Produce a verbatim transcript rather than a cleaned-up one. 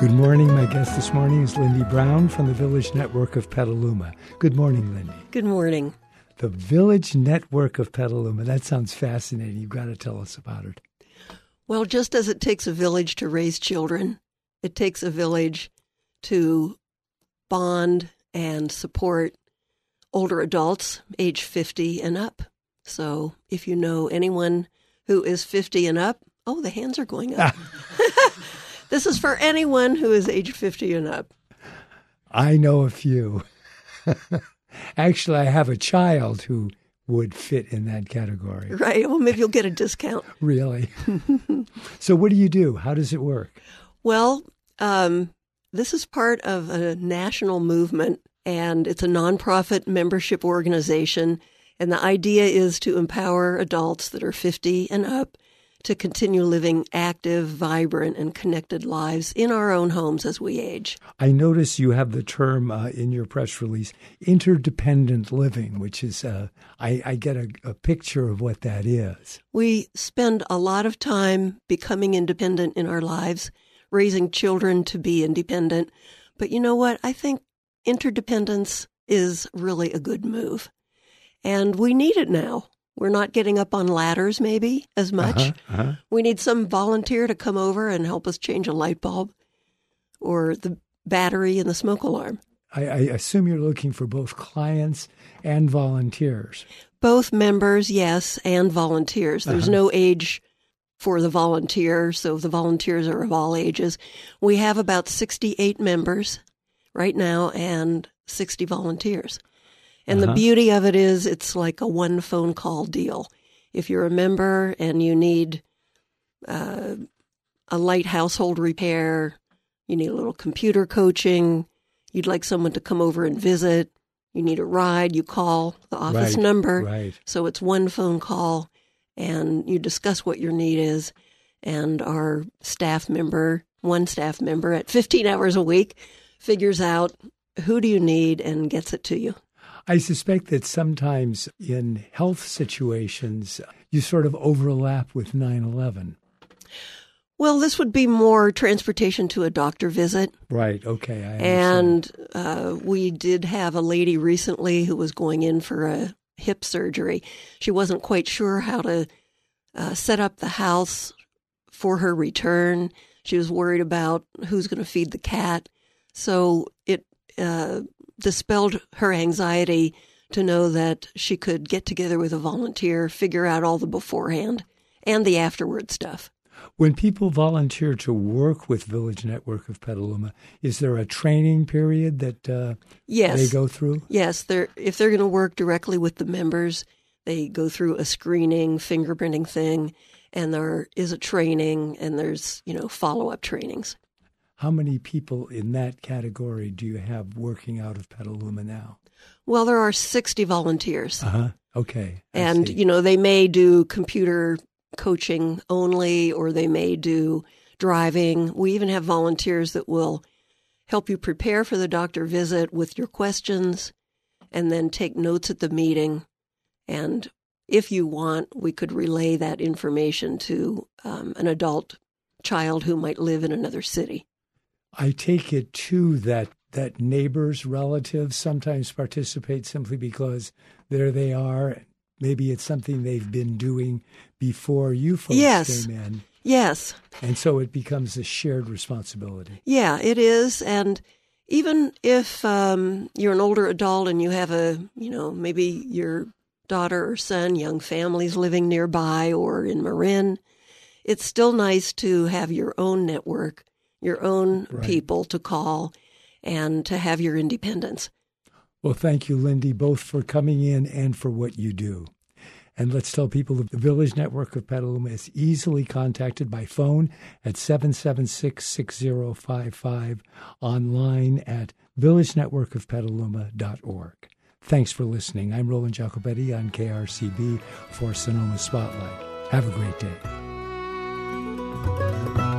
Good morning. My guest this morning is Lindy Brown from the Village Network of Petaluma. Good morning, Lindy. Good morning. The Village Network of Petaluma. That sounds fascinating. You've got to tell us about it. Well, just as it takes a village to raise children, it takes a village to bond and support older adults age fifty and up. So if you know anyone who is fifty and up, oh, the hands are going up. This is for anyone who is age fifty and up. I know a few. Actually, I have a child who would fit in that category. Right. Well, maybe you'll get a discount. Really? So what do you do? How does it work? Well, um, this is part of a national movement, and it's a nonprofit membership organization. And the idea is to empower adults that are fifty and up to continue living active, vibrant, and connected lives in our own homes as we age. I notice you have the term uh, in your press release, interdependent living, which is, uh, I, I get a, a picture of what that is. We spend a lot of time becoming independent in our lives, raising children to be independent. But you know what? I think interdependence is really a good move. And we need it now. We're not getting up on ladders, maybe, as much. Uh-huh, uh-huh. We need some volunteer to come over and help us change a light bulb or the battery in the smoke alarm. I, I assume you're looking for both clients and volunteers. Both members, yes, and volunteers. There's Uh-huh. no age for the volunteer, so the volunteers are of all ages. We have about sixty-eight members right now and sixty volunteers. And Uh-huh. the beauty of it is it's like a one phone call deal. If you're a member and you need uh, a light household repair, you need a little computer coaching, you'd like someone to come over and visit, you need a ride, you call the office Right, number. right. So it's one phone call, and you discuss what your need is. And our staff member, one staff member at fifteen hours a week, figures out who do you need and gets it to you. I suspect that sometimes in health situations, you sort of overlap with nine eleven. Well, this would be more transportation to a doctor visit. Right, okay, I understand. And uh, we did have a lady recently who was going in for a hip surgery. She wasn't quite sure how to uh, set up the house for her return. She was worried about who's going to feed the cat. So it uh, dispelled her anxiety to know that she could get together with a volunteer, figure out all the beforehand and the afterward stuff. When people volunteer to work with Village Network of Petaluma, is there a training period that uh, yes. they go through? Yes. They're, if they're going to work directly with the members, they go through a screening, fingerprinting thing, and there is a training, and there's, you know, follow-up trainings. How many people in that category do you have working out of Petaluma now? Well, there are sixty volunteers. Uh-huh. Okay. I And, see. you know, they may do computer coaching only, or they may do driving. We even have volunteers that will help you prepare for the doctor visit with your questions and then take notes at the meeting. And if you want, we could relay that information to um, an adult child who might live in another city. I take it, too, that, that neighbors, relatives sometimes participate simply because there they are. Maybe it's something they've been doing before you folks Yes. came in. Yes. And so it becomes a shared responsibility. Yeah, it is. And even if um, you're an older adult and you have a, you know, maybe your daughter or son, young families living nearby or in Marin, it's still nice to have your own network, your own Right. people to call, and to have your independence. Well, thank you, Lindy, both for coming in and for what you do. And let's tell people the Village Network of Petaluma is easily contacted by phone at seven seven six, six zero five five, online at village network of petaluma dot org. Thanks for listening. I'm Roland Jacobetti on K R C B for Sonoma Spotlight. Have a great day.